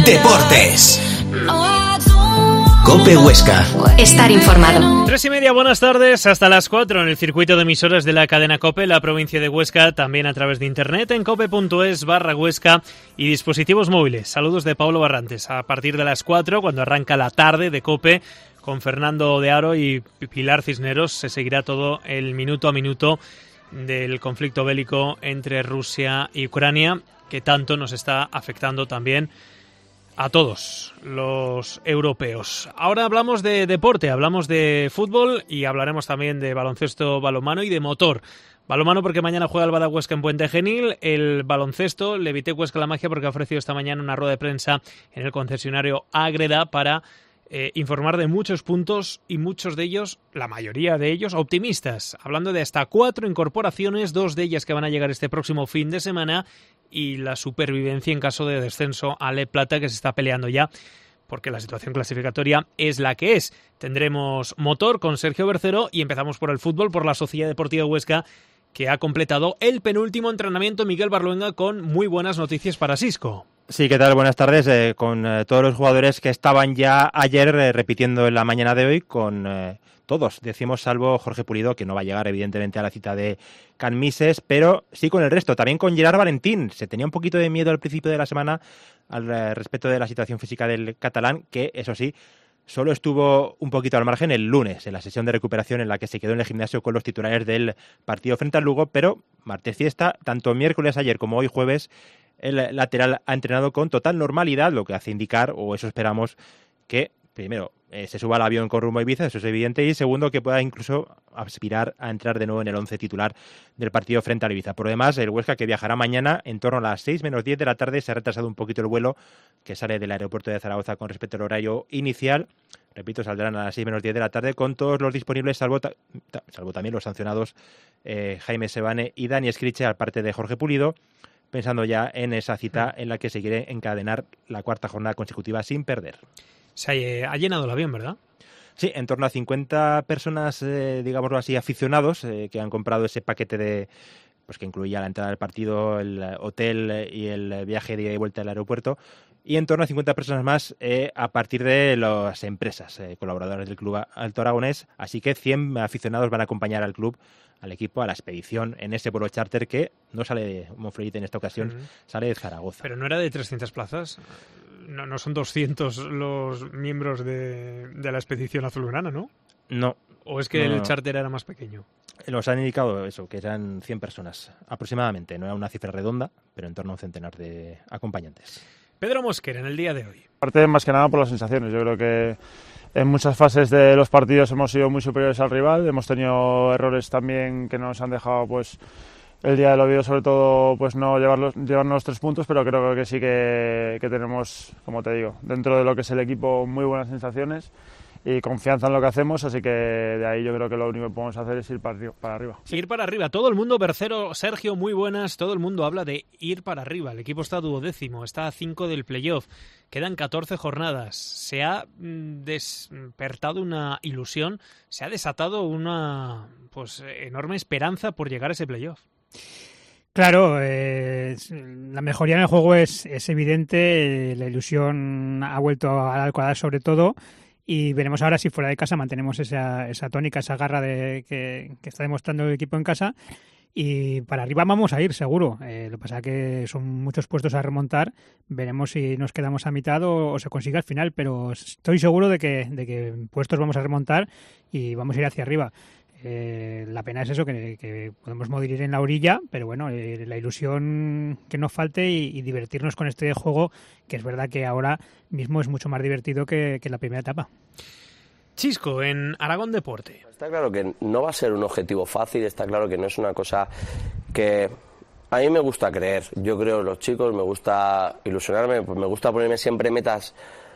Deportes. COPE Huesca. Estar informado. 3:30, buenas tardes, hasta las 4 en el circuito de emisoras de la cadena COPE, la provincia de Huesca, también a través de internet en cope.es/Huesca y dispositivos móviles. Saludos de Pablo Barrantes. A partir de las 4, cuando arranca la tarde de COPE, con Fernando de Aro y Pilar Cisneros, se seguirá todo el minuto a minuto del conflicto bélico entre Rusia y Ucrania, que tanto nos está afectando también a todos los europeos. Ahora hablamos de deporte, hablamos de fútbol y hablaremos también de baloncesto, balonmano y de motor. Balonmano porque mañana juega el Bada Huesca en Puente Genil, el baloncesto, Levite Huesca La Magia porque ha ofrecido esta mañana una rueda de prensa en el concesionario Ágreda para informar de muchos puntos y muchos de ellos, la mayoría de ellos, optimistas. Hablando de hasta 4 incorporaciones, 2 de ellas que van a llegar este próximo fin de semana y la supervivencia en caso de descenso a Le Plata que se está peleando ya porque la situación clasificatoria es la que es. Tendremos motor con Sergio Bercero y empezamos por el fútbol, por la Sociedad Deportiva Huesca que ha completado el penúltimo entrenamiento. Miguel Barluenga con muy buenas noticias para Sisco. Sí, ¿qué tal? Buenas tardes. Con todos los jugadores que estaban ya ayer repitiendo en la mañana de hoy, con todos, decimos, salvo Jorge Pulido, que no va a llegar evidentemente a la cita de Can Mises, pero sí con el resto. También con Gerard Valentín. Se tenía un poquito de miedo al principio de la semana al respecto de la situación física del catalán, que eso sí, solo estuvo un poquito al margen el lunes, en la sesión de recuperación en la que se quedó en el gimnasio con los titulares del partido frente al Lugo, pero martes fiesta, tanto miércoles ayer como hoy jueves, el lateral ha entrenado con total normalidad, lo que hace indicar, o eso esperamos, que primero se suba al avión con rumbo a Ibiza, eso es evidente, y segundo que pueda incluso aspirar a entrar de nuevo en el 11 titular del partido frente al Ibiza. Por lo demás, el Huesca, que viajará mañana en torno a las 6 menos 10 de la tarde, se ha retrasado un poquito el vuelo que sale del aeropuerto de Zaragoza con respecto al horario inicial. Repito, saldrán a las 6 menos 10 de la tarde con todos los disponibles, salvo también los sancionados Jaime Sebane y Dani Escriche, aparte de Jorge Pulido, pensando ya en esa cita en la que se quiere encadenar la 4ª jornada consecutiva sin perder. Se ha llenado el avión, ¿verdad? Sí, en torno a 50 personas, digámoslo así, aficionados que han comprado ese paquete de, pues que incluía la entrada del partido, el hotel y el viaje de ida y vuelta al aeropuerto, y en torno a 50 personas más a partir de las empresas colaboradoras del Club Alto Aragonés, así que 100 aficionados van a acompañar al club, al equipo, a la expedición en ese vuelo charter que no sale de Monfragüite en esta ocasión, sale de Zaragoza. Pero no era de 300 plazas, no son 200 los miembros de la expedición azulgrana, ¿no? No. ¿O es que el charter era más pequeño? Nos han indicado eso, que eran 100 personas aproximadamente, no era una cifra redonda, pero en torno a un centenar de acompañantes. Pedro Mosquera, en el día de hoy. Parte más que nada por las sensaciones. Yo creo que en muchas fases de los partidos hemos sido muy superiores al rival. Hemos tenido errores también que nos han dejado, pues, el día del Oviedo, sobre todo, pues no llevarnos los 3 puntos, pero creo que sí que tenemos, como te digo, dentro de lo que es el equipo, muy buenas sensaciones y confianza en lo que hacemos, así que de ahí yo creo que lo único que podemos hacer es ir para arriba. Ir para arriba. Todo el mundo, Bercero, Sergio, muy buenas, todo el mundo habla de ir para arriba. El equipo está 12º, está a 5 del playoff. Quedan 14 jornadas. Se ha despertado una ilusión, se ha desatado una enorme esperanza por llegar a ese playoff. Claro, la mejoría en el juego es evidente, la ilusión ha vuelto al cuadrado sobre todo. Y veremos ahora si fuera de casa mantenemos esa tónica, esa garra que está demostrando el equipo en casa. Y para arriba vamos a ir, seguro. Lo que pasa es que son muchos puestos a remontar. Veremos si nos quedamos a mitad o se consigue al final. Pero estoy seguro de que puestos vamos a remontar y vamos a ir hacia arriba. La pena es eso, que podemos morir en la orilla, pero bueno, la ilusión que nos falte y divertirnos con este juego, que es verdad que ahora mismo es mucho más divertido que la primera etapa. Chisco, en Aragón Deporte. Está claro que no va a ser un objetivo fácil, está claro que no es una cosa que a mí me gusta creer. Yo creo en los chicos, me gusta ilusionarme, pues me gusta ponerme siempre metas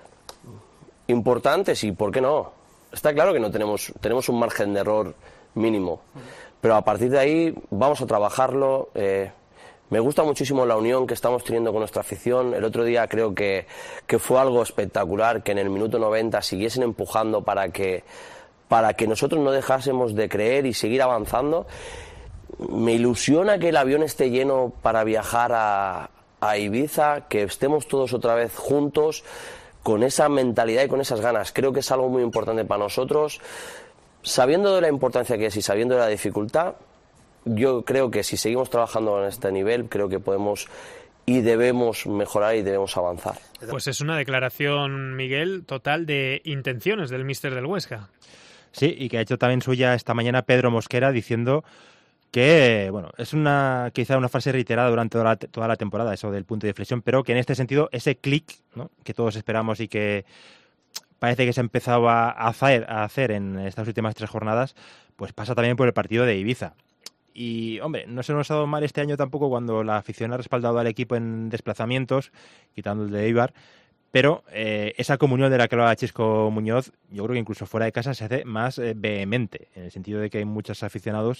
importantes y ¿por qué no? Está claro que no tenemos un margen de error mínimo, pero a partir de ahí vamos a trabajarlo. Me gusta muchísimo la unión que estamos teniendo con nuestra afición. El otro día creo que fue algo espectacular, que en el minuto 90 siguiesen empujando para que nosotros no dejásemos de creer y seguir avanzando. Me ilusiona que el avión esté lleno para viajar a a Ibiza, que estemos todos otra vez juntos, con esa mentalidad y con esas ganas. Creo que es algo muy importante para nosotros. Sabiendo de la importancia que es y sabiendo de la dificultad, yo creo que si seguimos trabajando en este nivel, creo que podemos y debemos mejorar y debemos avanzar. Pues es una declaración, Miguel, total de intenciones del míster del Huesca. Sí, y que ha hecho también suya esta mañana Pedro Mosquera diciendo que, bueno, es quizá una frase reiterada durante toda la temporada, eso del punto de inflexión, pero que en este sentido ese clic, ¿no?, que todos esperamos y que parece que se ha empezado a hacer en estas últimas 3 jornadas, pues pasa también por el partido de Ibiza. Y, hombre, no se nos ha dado mal este año tampoco cuando la afición ha respaldado al equipo en desplazamientos, quitando el de Eibar, pero esa comunión de la que hablaba Chisco Muñoz, yo creo que incluso fuera de casa se hace más vehemente, en el sentido de que hay muchos aficionados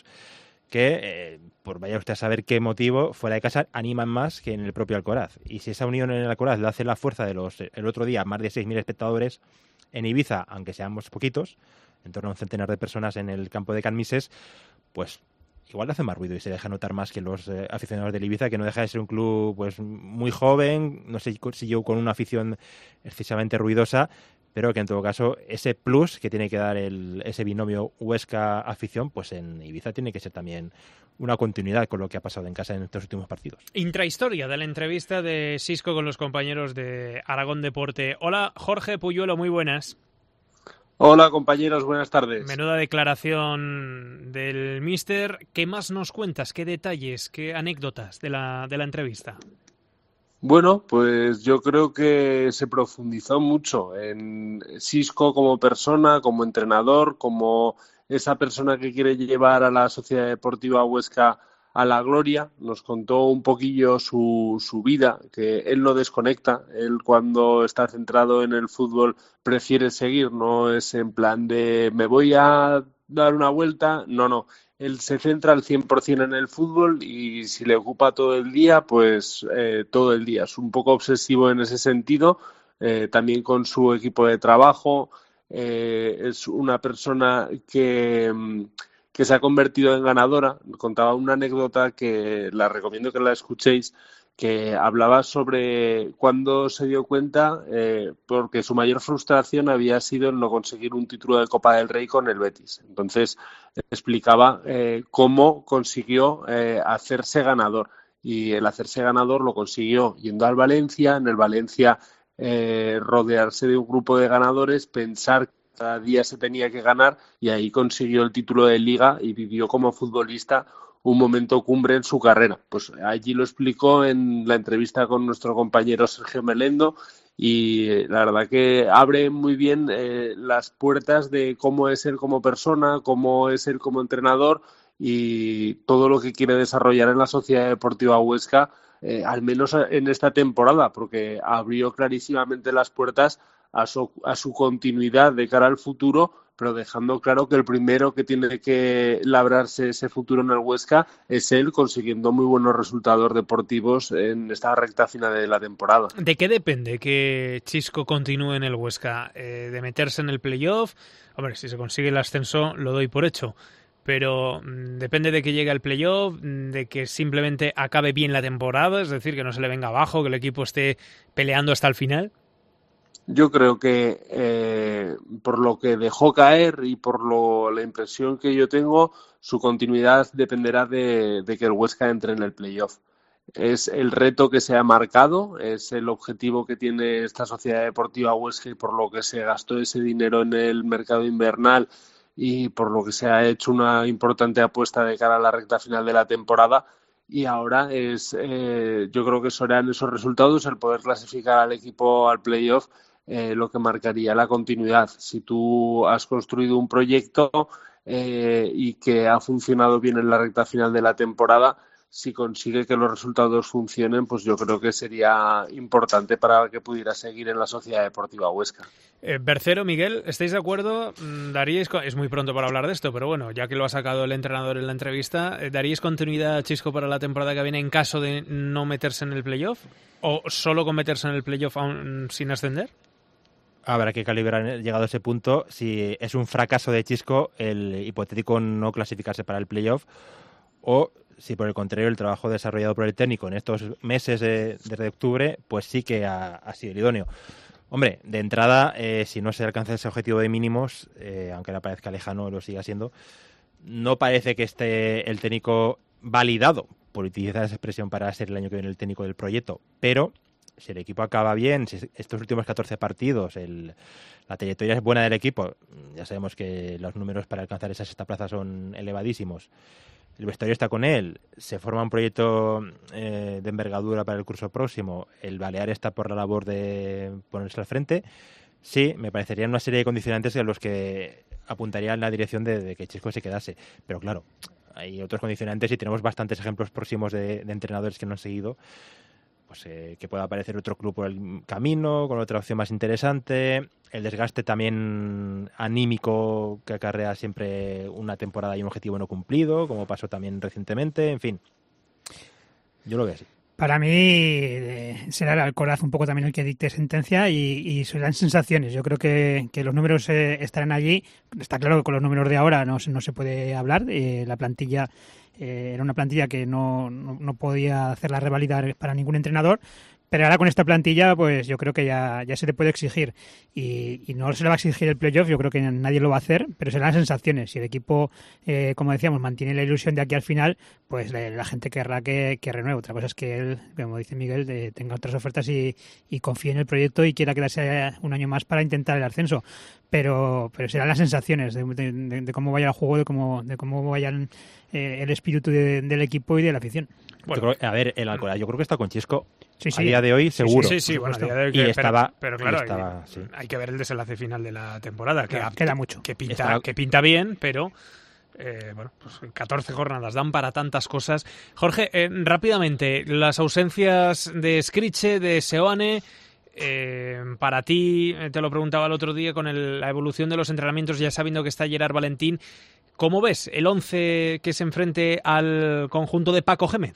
que, por vaya usted a saber qué motivo, fuera de casa animan más que en el propio Alcoraz. Y si esa unión en el Alcoraz le hace la fuerza de el otro día más de 6.000 espectadores, en Ibiza, aunque seamos poquitos, en torno a un centenar de personas en el campo de Can Mises, pues igual hace más ruido y se deja notar más que los aficionados del Ibiza, que no deja de ser un club pues muy joven, no sé si yo con una afición excesivamente ruidosa, pero que en todo caso ese plus que tiene que dar ese binomio Huesca-afición, pues en Ibiza tiene que ser también una continuidad con lo que ha pasado en casa en estos últimos partidos. Intrahistoria de la entrevista de Xisco con los compañeros de Aragón Deporte. Hola, Jorge Puyuelo, muy buenas. Hola compañeros, buenas tardes. Menuda declaración del míster. ¿Qué más nos cuentas? ¿Qué detalles, qué anécdotas de la entrevista? Bueno, pues yo creo que se profundizó mucho en Xisco como persona, como entrenador, como esa persona que quiere llevar a la Sociedad Deportiva Huesca a la gloria. Nos contó un poquillo su vida, que él no desconecta. Él cuando está centrado en el fútbol prefiere seguir, no es en plan de me voy a dar una vuelta, no. Él se centra al 100% en el fútbol y si le ocupa todo el día, pues todo el día. Es un poco obsesivo en ese sentido, también con su equipo de trabajo. Es una persona que se ha convertido en ganadora. Contaba una anécdota que la recomiendo que la escuchéis, que hablaba sobre cuando se dio cuenta, porque su mayor frustración había sido en no conseguir un título de Copa del Rey con el Betis. Entonces explicaba cómo consiguió hacerse ganador, y el hacerse ganador lo consiguió yendo al Valencia, en el Valencia rodearse de un grupo de ganadores, pensar que cada día se tenía que ganar, y ahí consiguió el título de Liga y vivió como futbolista un momento cumbre en su carrera. Pues allí lo explicó en la entrevista con nuestro compañero Sergio Melendo, y la verdad que abre muy bien las puertas de cómo es él como persona, cómo es él como entrenador y todo lo que quiere desarrollar en la Sociedad Deportiva Huesca, al menos en esta temporada, porque abrió clarísimamente las puertas a su continuidad de cara al futuro, pero dejando claro que el primero que tiene que labrarse ese futuro en el Huesca es él, consiguiendo muy buenos resultados deportivos en esta recta final de la temporada. ¿De qué depende que Xisco continúe en el Huesca? ¿De meterse en el playoff? Hombre, si se consigue el ascenso lo doy por hecho, pero depende de que llegue al playoff, de que simplemente acabe bien la temporada, es decir, que no se le venga abajo, que el equipo esté peleando hasta el final. Yo creo que por lo que dejó caer y por la impresión que yo tengo, su continuidad dependerá de que el Huesca entre en el playoff. Es el reto que se ha marcado, es el objetivo que tiene esta Sociedad Deportiva Huesca, y por lo que se gastó ese dinero en el mercado invernal y por lo que se ha hecho una importante apuesta de cara a la recta final de la temporada. Y ahora yo creo que serán esos resultados, el poder clasificar al equipo al playoff, lo que marcaría la continuidad. Si tú has construido un proyecto y que ha funcionado bien en la recta final de la temporada, si consigue que los resultados funcionen, pues yo creo que sería importante para que pudiera seguir en la Sociedad Deportiva Huesca. Bercero, Miguel, ¿estáis de acuerdo? Es muy pronto para hablar de esto, pero bueno, ya que lo ha sacado el entrenador en la entrevista, ¿daríais continuidad a Xisco para la temporada que viene en caso de no meterse en el playoff? ¿O solo con meterse en el playoff aún sin ascender? Habrá que calibrar, llegado a ese punto, si es un fracaso de Xisco el hipotético no clasificarse para el playoff, o si por el contrario el trabajo desarrollado por el técnico en estos meses desde octubre, pues sí que ha sido el idóneo. Hombre, de entrada, si no se alcanza ese objetivo de mínimos, aunque le parezca lejano, lo siga siendo, no parece que esté el técnico validado, por utilizar esa expresión, para ser el año que viene el técnico del proyecto. Pero si el equipo acaba bien, si estos últimos 14 partidos, la trayectoria es buena del equipo, ya sabemos que los números para alcanzar esa sexta plaza son elevadísimos, el vestuario está con él, se forma un proyecto de envergadura para el curso próximo, el Balear está por la labor de ponerse al frente, sí, me parecerían una serie de condicionantes a los que apuntaría en la dirección de que Chisco se quedase. Pero claro, hay otros condicionantes y tenemos bastantes ejemplos próximos de entrenadores que no han seguido, pues que pueda aparecer otro club por el camino, con otra opción más interesante, el desgaste también anímico que acarrea siempre una temporada y un objetivo no cumplido, como pasó también recientemente, en fin. Yo lo veo así. Para mí será el Alcoraz un poco también el que dicte sentencia y serán sensaciones. Yo creo que los números estarán allí. Está claro que con los números de ahora no se puede hablar. La plantilla era una plantilla que no podía hacerla revalidar para ningún entrenador. Pero ahora con esta plantilla, pues yo creo que ya se le puede exigir. Y no se le va a exigir el playoff, yo creo que nadie lo va a hacer, pero serán las sensaciones. Si el equipo, como decíamos, mantiene la ilusión de aquí al final, pues la gente querrá que renueve. Otra cosa es que él, como dice Miguel, tenga otras ofertas y confíe en el proyecto y quiera quedarse un año más para intentar el ascenso. Pero serán las sensaciones de cómo vaya el juego, de cómo vayan el espíritu del equipo y de la afición. Bueno, a ver, el Alcoraz yo creo que está con Chisco sí, a día de hoy, seguro. Sí, bueno, a día de hoy pero claro, hay que ver el desenlace final de la temporada, que queda mucho. Que pinta bien, pero bueno, pues 14 jornadas dan para tantas cosas. Jorge, rápidamente, las ausencias de Scriche, de Seoane, para ti, te lo preguntaba el otro día con la evolución de los entrenamientos, ya sabiendo que está Gerard Valentín, ¿cómo ves el 11 que se enfrente al conjunto de Paco Gémez?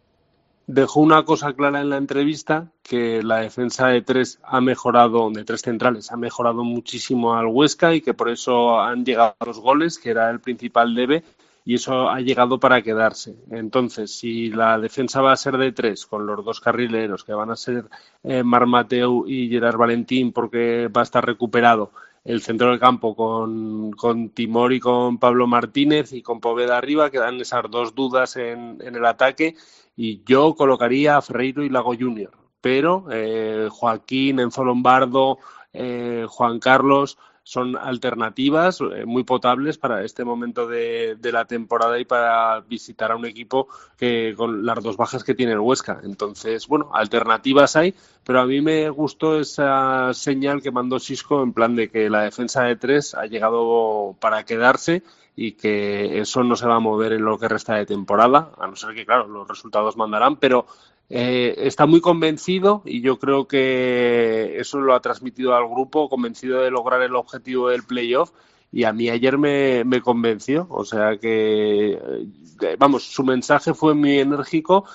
Dejó una cosa clara en la entrevista, que la defensa de tres centrales, ha mejorado muchísimo al Huesca y que por eso han llegado los goles, que era el principal debe, y eso ha llegado para quedarse. Entonces, si la defensa va a ser de tres, con los dos carrileros, que van a ser Marc Mateu y Gerard Valentín, porque va a estar recuperado, el centro del campo con Timor y con Pablo Martínez y con Poveda arriba, quedan esas dos dudas en el ataque, y yo colocaría a Ferreiro y Lago Junior, pero Joaquín, Enzo Lombardo, Juan Carlos son alternativas muy potables para este momento de la temporada y para visitar a un equipo que con las dos bajas que tiene el Huesca. Entonces, bueno, alternativas hay, pero a mí me gustó esa señal que mandó Xisco en plan de que la defensa de tres ha llegado para quedarse y que eso no se va a mover en lo que resta de temporada, a no ser que, claro, los resultados mandarán, pero está muy convencido y yo creo que eso lo ha transmitido al grupo, convencido de lograr el objetivo del playoff, y a mí ayer me convenció, o sea que, vamos, su mensaje fue muy enérgico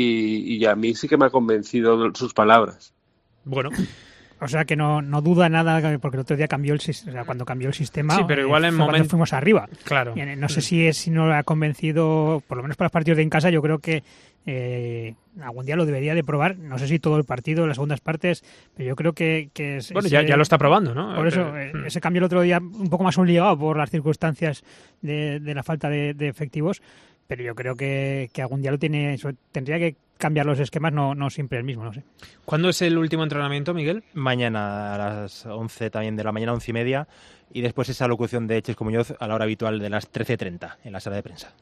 y a mí sí que me ha convencido sus palabras. Bueno. O sea que no duda nada, porque el otro día cambió cuando cambió el sistema. Sí, pero igual en momento fuimos arriba. Claro. No sé si no lo ha convencido, por lo menos para los partidos de en casa. Yo creo que algún día lo debería de probar. No sé si todo el partido, las segundas partes, pero yo creo que bueno, ya lo está probando, ¿no? Por eso ese cambio el otro día un poco más obligado por las circunstancias de la falta de efectivos. Pero yo creo que algún día tendría que cambiar los esquemas, no siempre el mismo, no sé. ¿Cuándo es el último entrenamiento, Miguel? Mañana a las 11 también de la mañana, 11:30, y después esa locución de Chisco Muñoz a la hora habitual de las 13:30 en la sala de prensa.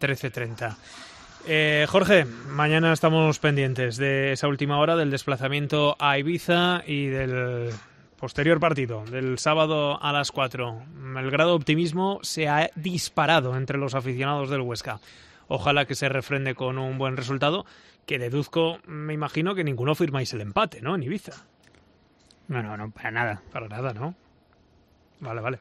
13:30. Jorge, mañana estamos pendientes de esa última hora, del desplazamiento a Ibiza y del posterior partido, del sábado a las 4. El grado de optimismo se ha disparado entre los aficionados del Huesca. Ojalá que se refrende con un buen resultado, que deduzco, me imagino que ninguno firmáis el empate, ¿no? En Ibiza. No, para nada. Para nada, ¿no? Vale.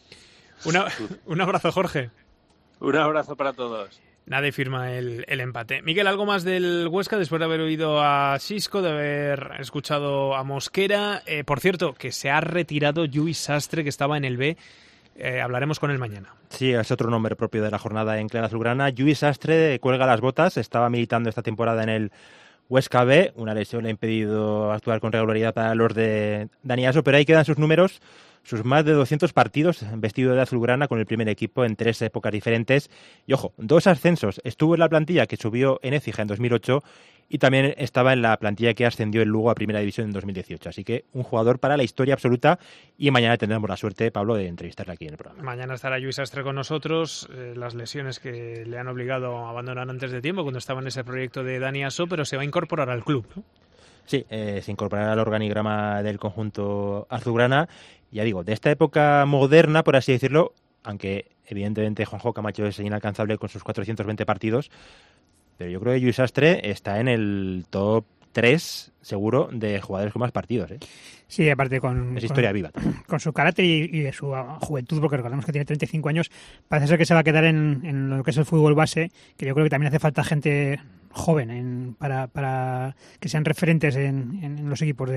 Un abrazo, Jorge. Un abrazo para todos. Nadie firma el empate. Miguel, ¿algo más del Huesca después de haber oído a Xisco, de haber escuchado a Mosquera? Por cierto, que se ha retirado Lluís Sastre, que estaba en el B. Hablaremos con él mañana. Sí, es otro nombre propio de la jornada en Clara Azulgrana. Lluís Sastre cuelga las botas, estaba militando esta temporada en el Huesca B, una lesión le ha impedido actuar con regularidad para los de Dani Aso, pero ahí quedan sus números, sus más de 200 partidos vestido de azulgrana con el primer equipo en 3 épocas diferentes. Y ojo, 2 ascensos. Estuvo en la plantilla que subió en Écija en 2008 y también estaba en la plantilla que ascendió el Lugo a Primera División en 2018. Así que un jugador para la historia absoluta, y mañana tendremos la suerte, Pablo, de entrevistarle aquí en el programa. Mañana estará Lluís Sastre con nosotros. Las lesiones que le han obligado a abandonar antes de tiempo cuando estaba en ese proyecto de Dani Aso, pero se va a incorporar al club, ¿no? Sí, se incorporará al organigrama del conjunto azulgrana. Ya digo, de esta época moderna, por así decirlo, aunque evidentemente Juanjo Camacho es inalcanzable con sus 420 partidos, pero yo creo que Lluís Sastre está en el top 3, seguro, de jugadores con más partidos, ¿eh? Sí, aparte es historia viva. Con su carácter y de su juventud, porque recordemos que tiene 35 años, parece ser que se va a quedar en lo que es el fútbol base, que yo creo que también hace falta gente joven para que sean referentes en los equipos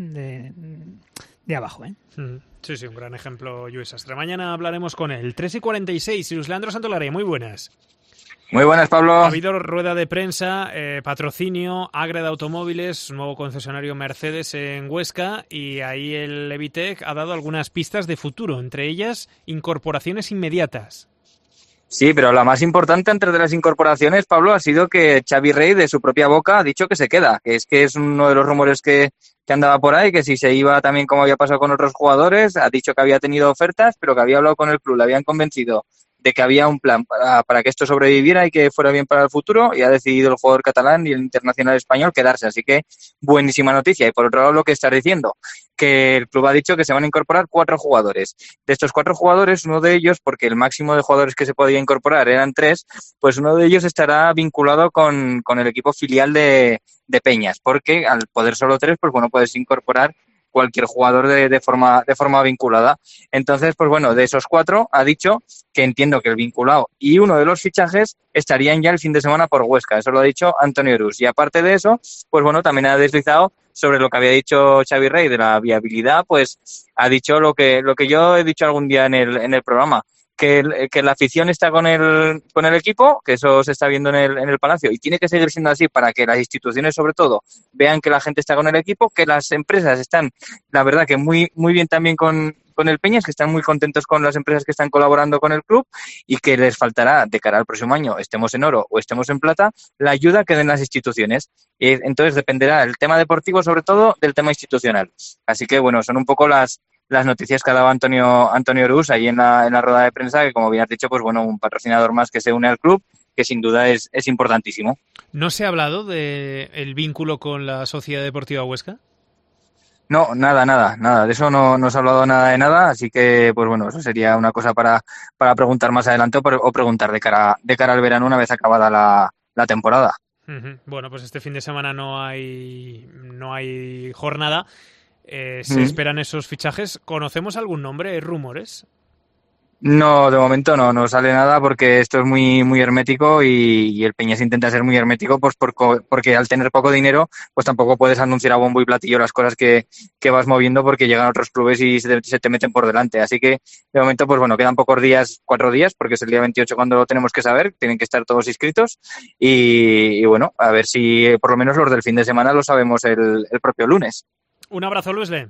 de abajo, ¿eh? Sí, un gran ejemplo, Lluís Sastre. Mañana hablaremos con él. 3:46, Luis Leandro Santolari, muy buenas. Muy buenas, Pablo. Ha habido rueda de prensa, patrocinio, Ágreda Automóviles, nuevo concesionario Mercedes en Huesca, y ahí el Levitec ha dado algunas pistas de futuro, entre ellas incorporaciones inmediatas. Sí, pero la más importante entre de las incorporaciones, Pablo, ha sido que Xavi Rey de su propia boca ha dicho que se queda, que es uno de los rumores que andaba por ahí, que si se iba también como había pasado con otros jugadores, ha dicho que había tenido ofertas, pero que había hablado con el club, le habían convencido de que había un plan para que esto sobreviviera y que fuera bien para el futuro, y ha decidido el jugador catalán y el internacional español quedarse. Así que buenísima noticia. Y por otro lado, lo que estás diciendo, que el club ha dicho que se van a incorporar 4 jugadores. De estos 4 jugadores, uno de ellos, porque el máximo de jugadores que se podía incorporar eran 3, pues uno de ellos estará vinculado con el equipo filial de Peñas, porque al poder solo 3, pues bueno, puedes incorporar cualquier jugador de forma vinculada. Entonces, pues bueno, de esos 4 ha dicho que entiendo que el vinculado y uno de los fichajes estarían ya el fin de semana por Huesca. Eso lo ha dicho Antonio Rus. Y aparte de eso, pues bueno, también ha deslizado sobre lo que había dicho Xavi Rey de la viabilidad, pues ha dicho lo que yo he dicho algún día en el programa, que la afición está con el equipo, que eso se está viendo en el Palacio, y tiene que seguir siendo así para que las instituciones, sobre todo, vean que la gente está con el equipo, que las empresas están, la verdad, que muy, muy bien también con el Peñas, que están muy contentos con las empresas que están colaborando con el club, y que les faltará de cara al próximo año, estemos en oro o estemos en plata, la ayuda que den las instituciones. Entonces dependerá el tema deportivo, sobre todo, del tema institucional. Así que, bueno, son un poco las noticias que ha dado Antonio Rus ahí en la rueda de prensa, que como bien has dicho, pues bueno, un patrocinador más que se une al club, que sin duda es importantísimo. ¿No se ha hablado del vínculo con la Sociedad Deportiva Huesca? No, nada. De eso no se ha hablado nada de nada, así que, pues bueno, eso sería una cosa para preguntar más adelante o preguntar de cara al verano una vez acabada la temporada. Bueno, pues este fin de semana no hay jornada. ¿Se esperan esos fichajes? ¿Conocemos algún nombre? ¿Hay rumores? No, de momento no sale nada porque esto es muy, muy hermético y el Peñas intenta ser muy hermético, pues porque al tener poco dinero, pues tampoco puedes anunciar a bombo y platillo las cosas que vas moviendo, porque llegan otros clubes y se te meten por delante. Así que de momento, pues bueno, quedan pocos días, 4 días, porque es el día 28 cuando lo tenemos que saber, tienen que estar todos inscritos y bueno, a ver si por lo menos los del fin de semana lo sabemos el propio lunes. Un abrazo, Luisle.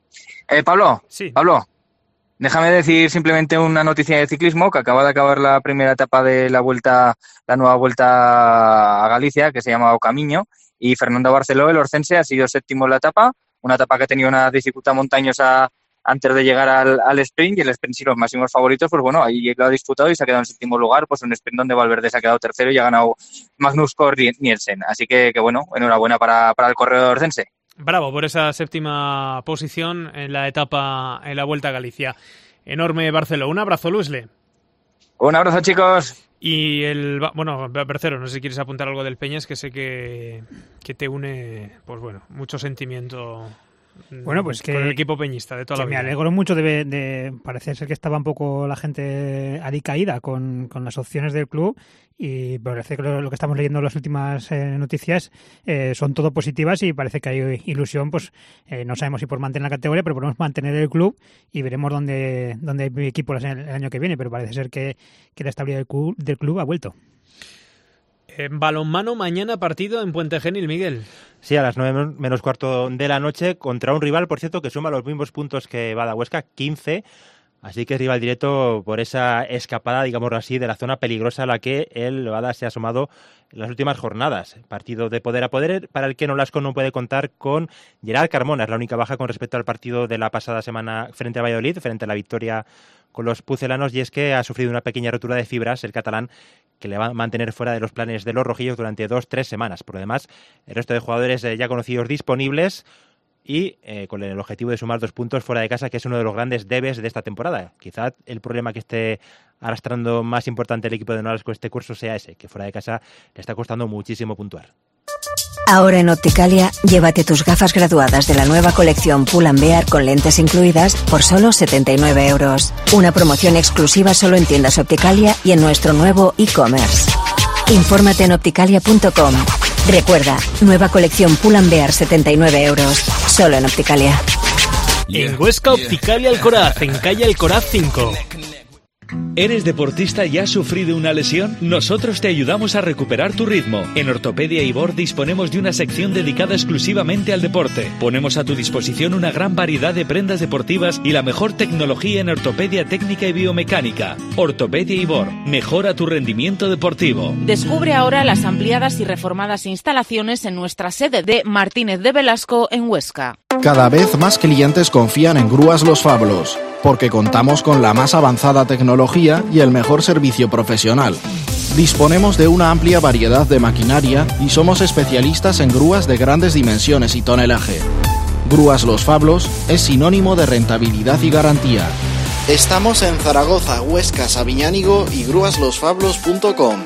Pablo. Sí. Pablo. Déjame decir simplemente una noticia de ciclismo, que acaba de acabar la primera etapa de la nueva vuelta a Galicia, que se llama O Camiño, y Fernando Barceló, el orcense, ha sido séptimo en la etapa, una etapa que ha tenido una dificultad montañosa antes de llegar al sprint, y el sprint, sí, los máximos favoritos, pues bueno, ahí lo ha disputado y se ha quedado en séptimo lugar, pues un sprint donde Valverde se ha quedado tercero y ha ganado Magnus Cort Nielsen. Así que bueno, enhorabuena para el corredor orcense. Bravo por esa séptima posición en la etapa en la Vuelta a Galicia. Enorme, Barceló. Un abrazo, Luisle. Un abrazo, chicos. Y Bercero, no sé si quieres apuntar algo del Peñas, que sé que te une, pues bueno, mucho sentimiento Bueno, pues que con el equipo peñista de toda la vida. Me alegro mucho de parecer ser que estaba un poco la gente alicaída con las opciones del club, y parece que lo que estamos leyendo en las últimas noticias son todo positivas, y parece que hay ilusión, pues no sabemos si por mantener la categoría, pero podemos mantener el club y veremos dónde hay equipos el año que viene, pero parece ser que la estabilidad del club ha vuelto. En balonmano, mañana partido en Puente Genil, Miguel. Sí, a las 9 menos cuarto de la noche, contra un rival, por cierto, que suma los mismos puntos que Bada Huesca, 15. Así que es rival directo por esa escapada, digámoslo así, de la zona peligrosa a la que el Bada se ha asomado en las últimas jornadas. Partido de poder a poder, para el que Nolasco no puede contar con Gerard Carmona. Es la única baja con respecto al partido de la pasada semana frente a Valladolid, frente a la victoria con los pucelanos, y es que ha sufrido una pequeña rotura de fibras el catalán, que le va a mantener fuera de los planes de los rojillos durante 2-3 semanas. Por lo demás, el resto de jugadores ya conocidos disponibles, y con el objetivo de sumar 2 puntos fuera de casa, que es uno de los grandes debes de esta temporada. Quizá el problema que esté arrastrando más importante el equipo de Nolasco este curso sea ese, que fuera de casa le está costando muchísimo puntuar. Ahora en Opticalia, llévate tus gafas graduadas de la nueva colección Pull & Bear con lentes incluidas por solo 79 euros. Una promoción exclusiva solo en tiendas Opticalia y en nuestro nuevo e-commerce. Infórmate en opticalia.com. Recuerda, nueva colección Pull & Bear, 79 euros, solo en Opticalia. En Huesca, Opticalia Alcoraz, en calle Alcoraz 5. ¿Eres deportista y has sufrido una lesión? Nosotros te ayudamos a recuperar tu ritmo. En Ortopedia Ibor disponemos de una sección dedicada exclusivamente al deporte. Ponemos a tu disposición una gran variedad de prendas deportivas y la mejor tecnología en ortopedia técnica y biomecánica. Ortopedia Ibor, mejora tu rendimiento deportivo. Descubre ahora las ampliadas y reformadas instalaciones en nuestra sede de Martínez de Velasco en Huesca. Cada vez más clientes confían en Grúas Los Fablos, porque contamos con la más avanzada tecnología y el mejor servicio profesional. Disponemos de una amplia variedad de maquinaria y somos especialistas en grúas de grandes dimensiones y tonelaje. Grúas Los Fablos es sinónimo de rentabilidad y garantía. Estamos en Zaragoza, Huesca, Sabiñánigo y grúaslosfablos.com.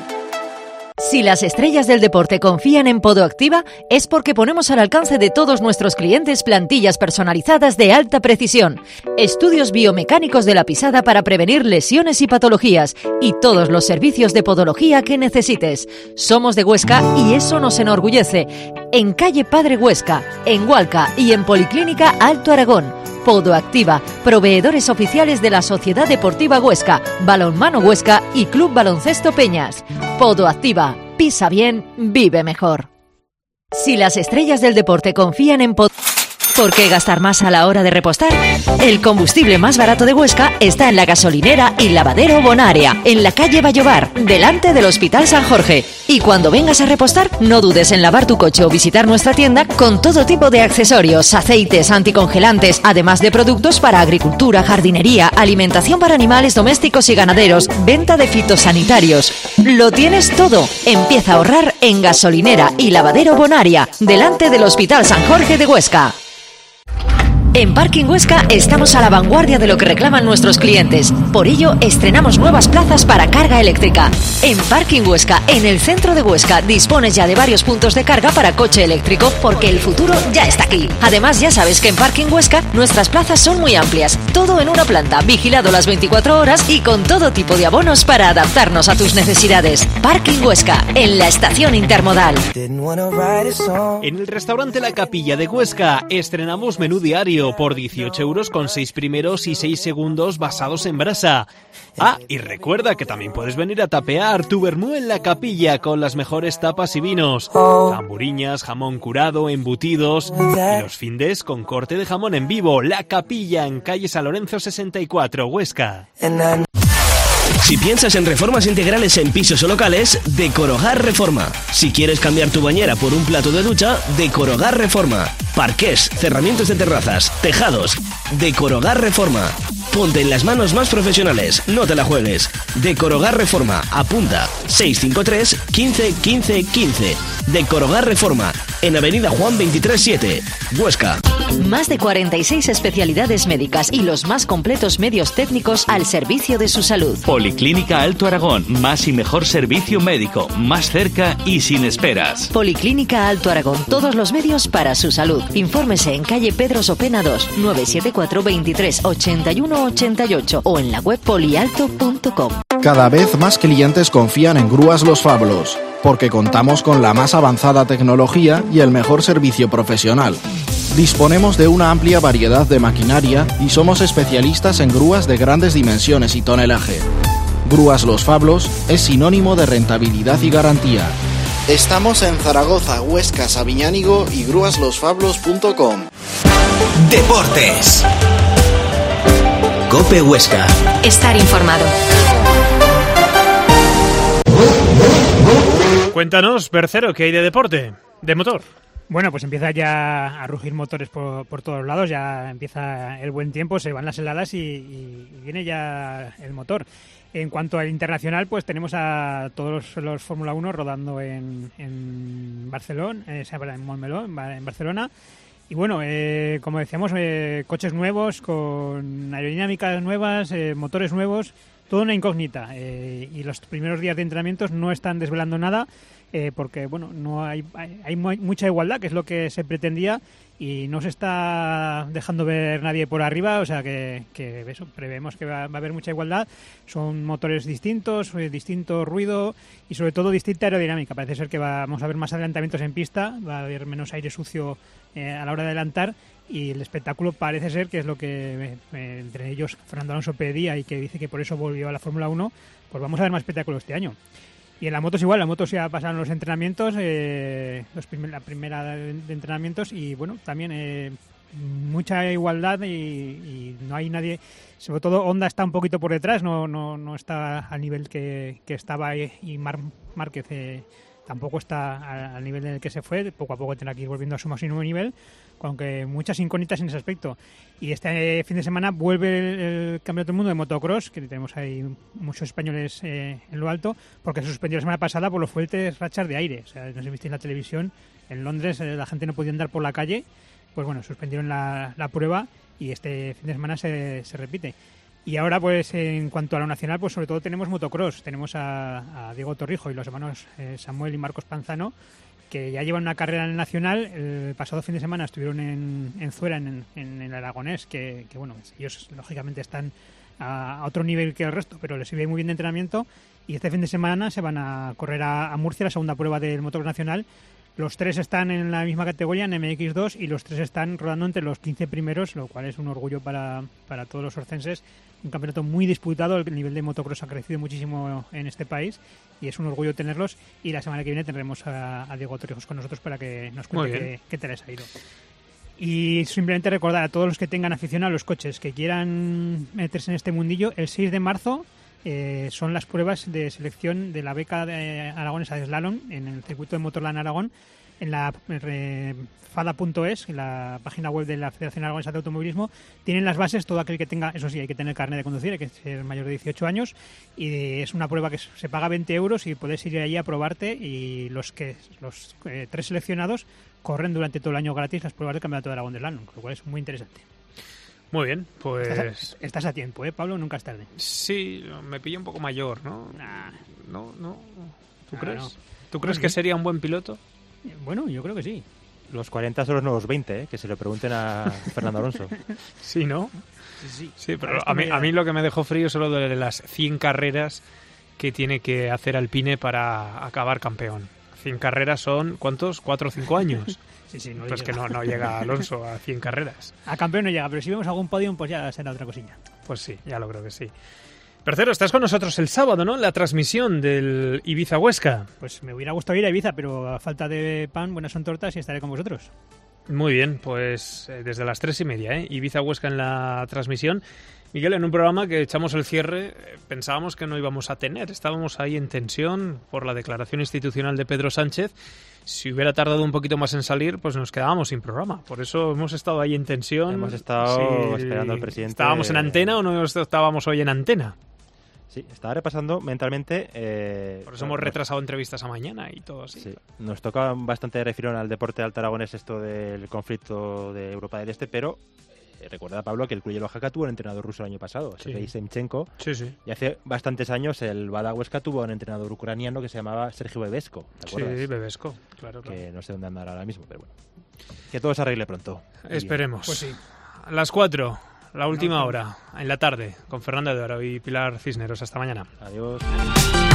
Si las estrellas del deporte confían en Podoactiva, es porque ponemos al alcance de todos nuestros clientes plantillas personalizadas de alta precisión, estudios biomecánicos de la pisada para prevenir lesiones y patologías, y todos los servicios de podología que necesites. Somos de Huesca y eso nos enorgullece. En calle Padre Huesca, en Hualca y en Policlínica Alto Aragón. Podoactiva, proveedores oficiales de la Sociedad Deportiva Huesca, Balonmano Huesca y Club Baloncesto Peñas. Podoactiva, pisa bien, vive mejor. Si las estrellas del deporte confían en ¿por qué gastar más a la hora de repostar? El combustible más barato de Huesca está en la gasolinera y lavadero Bonaria, en la calle Vallobar, delante del Hospital San Jorge. Y cuando vengas a repostar, no dudes en lavar tu coche o visitar nuestra tienda con todo tipo de accesorios, aceites, anticongelantes, además de productos para agricultura, jardinería, alimentación para animales domésticos y ganaderos, venta de fitosanitarios. Lo tienes todo. Empieza a ahorrar en gasolinera y lavadero Bonaria, delante del Hospital San Jorge de Huesca. En Parking Huesca estamos a la vanguardia de lo que reclaman nuestros clientes. Por ello, estrenamos nuevas plazas para carga eléctrica. En Parking Huesca, en el centro de Huesca, dispones ya de varios puntos de carga para coche eléctrico, porque el futuro ya está aquí. Además, ya sabes que en Parking Huesca nuestras plazas son muy amplias. Todo en una planta, vigilado las 24 horas y con todo tipo de abonos para adaptarnos a tus necesidades. Parking Huesca, en la estación intermodal. En el restaurante La Capilla de Huesca estrenamos menú diario por 18 euros con 6 primeros y 6 segundos basados en brasa. Ah, y recuerda que también puedes venir a tapear tu vermú en La Capilla con las mejores tapas y vinos, tamburiñas, jamón curado, embutidos y los findes con corte de jamón en vivo. La Capilla, en calle San Lorenzo 64, Huesca. Si piensas en reformas integrales en pisos o locales, Decorogar Reforma. Si quieres cambiar tu bañera por un plato de ducha, Decorogar Reforma. Parqués, cerramientos de terrazas, tejados. Decorogar Reforma. Ponte en las manos más profesionales, no te la juegues. Decorogar Reforma, apunta 653 15 15 15. Decorogar Reforma, en Avenida Juan 23-7, Huesca. Más de 46 especialidades médicas y los más completos medios técnicos al servicio de su salud. Policlínica Alto Aragón, más y mejor servicio médico, más cerca y sin esperas. Policlínica Alto Aragón, todos los medios para su salud. Infórmese en calle Pedro Sopena 2, 974 23 81 88 o en la web polialto.com. Cada vez más clientes confían en Grúas Los Fablos, porque contamos con la más avanzada tecnología y el mejor servicio profesional. Disponemos de una amplia variedad de maquinaria y somos especialistas en grúas de grandes dimensiones y tonelaje. Grúas Los Fablos es sinónimo de rentabilidad y garantía. Estamos en Zaragoza, Huesca, Sabiñánigo y grúaslosfablos.com. Deportes. COPE Huesca. Estar informado. Cuéntanos, Bercero, ¿qué hay de deporte? De motor. Bueno, pues empieza ya a rugir motores por todos lados, ya empieza el buen tiempo, se van las heladas y viene ya el motor. En cuanto al internacional, pues tenemos a todos los Fórmula 1 rodando en Barcelona, en Montmeló, en Barcelona. Y bueno, como decíamos, coches nuevos, con aerodinámicas nuevas, motores nuevos, toda una incógnita. Y los primeros días de entrenamientos no están desvelando nada. Porque bueno, no hay mucha igualdad, que es lo que se pretendía, y no se está dejando ver nadie por arriba, o sea que eso, prevemos que va a haber mucha igualdad. Son motores distintos, distinto ruido y sobre todo distinta aerodinámica. Parece ser que vamos a ver más adelantamientos en pista, va a haber menos aire sucio a la hora de adelantar, y el espectáculo parece ser que es lo que entre ellos Fernando Alonso pedía y que dice que por eso volvió a la Fórmula 1, pues vamos a ver más espectáculo este año. Y en la moto es igual, la moto ya pasaron los entrenamientos, la primera de entrenamientos, y bueno, también mucha igualdad y no hay nadie, sobre todo Honda está un poquito por detrás, no está al nivel que estaba, y Márquez tampoco está al nivel en el que se fue, poco a poco tendrá que ir volviendo a su máximo nivel, aunque muchas incógnitas en ese aspecto. Y este fin de semana vuelve el Campeonato del Mundo de Motocross, que tenemos ahí muchos españoles en lo alto, porque se suspendió la semana pasada por los fuertes rachas de aire. O sea, no sé si visteis en la televisión, en Londres la gente no podía andar por la calle, pues bueno, suspendieron la prueba y este fin de semana se repite. Y ahora, pues en cuanto a lo nacional, pues sobre todo tenemos motocross. Tenemos a Diego Torrijo y los hermanos Samuel y Marcos Panzano, que ya llevan una carrera en el nacional. El pasado fin de semana estuvieron en Zuera, en el Aragonés, que bueno, ellos lógicamente están a otro nivel que el resto, pero les sirve muy bien de entrenamiento. Y este fin de semana se van a correr a Murcia, la segunda prueba del motocross nacional. Los tres están en la misma categoría, en MX2, y los tres están rodando entre los 15 primeros, lo cual es un orgullo para todos los orcenses. Un campeonato muy disputado, el nivel de motocross ha crecido muchísimo en este país y es un orgullo tenerlos. Y la semana que viene tendremos a Diego Torrijos con nosotros para que nos cuente qué tal les ha ido. Y simplemente recordar a todos los que tengan afición a los coches, que quieran meterse en este mundillo, el 6 de marzo son las pruebas de selección de la beca de aragonesa de slalom en el circuito de Motorland Aragón, en la fada.es, en la página web de la Federación Aragonesa de Automovilismo. Tienen las bases, todo aquel que tenga, eso sí, hay que tener carnet de conducir, hay que ser mayor de 18 años, y es una prueba que se paga 20 euros y puedes ir allí a probarte, y los tres seleccionados corren durante todo el año gratis las pruebas del Campeonato de Aragón de Slalom, lo cual es muy interesante. Muy bien, pues... Estás a tiempo, Pablo, nunca es tarde. Sí, me pilla un poco mayor, ¿no? No. ¿Tú crees? No. ¿Tú crees que sería un buen piloto? Bueno, yo creo que sí. Los 40 son los nuevos 20, que se lo pregunten a Fernando Alonso. Sí, ¿no? Sí, pero a mí lo que me dejó frío es lo de las 100 carreras que tiene que hacer Alpine para acabar campeón. 100 carreras son, ¿cuántos? 4 o 5 años. Sí, no pues llega. que no llega Alonso a 100 carreras. A campeón no llega, pero si vemos algún podium, pues ya será otra cosilla. Pues sí, ya lo creo que sí. Tercero, estás con nosotros el sábado, ¿no? En la transmisión del Ibiza-Huesca. Pues me hubiera gustado ir a Ibiza, pero a falta de pan, buenas son tortas y estaré con vosotros. Muy bien, pues desde las 3:30, Ibiza-Huesca en la transmisión. Miguel, en un programa que echamos el cierre, pensábamos que no íbamos a tener. Estábamos ahí en tensión por la declaración institucional de Pedro Sánchez. Si hubiera tardado un poquito más en salir, pues nos quedábamos sin programa. Por eso hemos estado ahí en tensión. Hemos estado esperando al presidente. ¿Estábamos en antena o no estábamos hoy en antena? Sí, estaba repasando mentalmente... Por eso hemos retrasado entrevistas a mañana y todo así. Sí, nos toca bastante de refirón al deporte alto aragonés esto del conflicto de Europa del Este, pero recuerda, Pablo, que el Club Oaxaca tuvo un entrenador ruso el año pasado, Sergei Semchenko. Sí. Y hace bastantes años el Bada Huesca tuvo un entrenador ucraniano que se llamaba Sergio Bebesko, ¿te acuerdas? Sí, Bebesko, claro. Que no sé dónde andará ahora mismo, pero bueno. Que todo se arregle pronto. Esperemos. Pues sí. A las 4, la última hora, en la tarde, con Fernando de Oro y Pilar Cisneros. Hasta mañana. Adiós.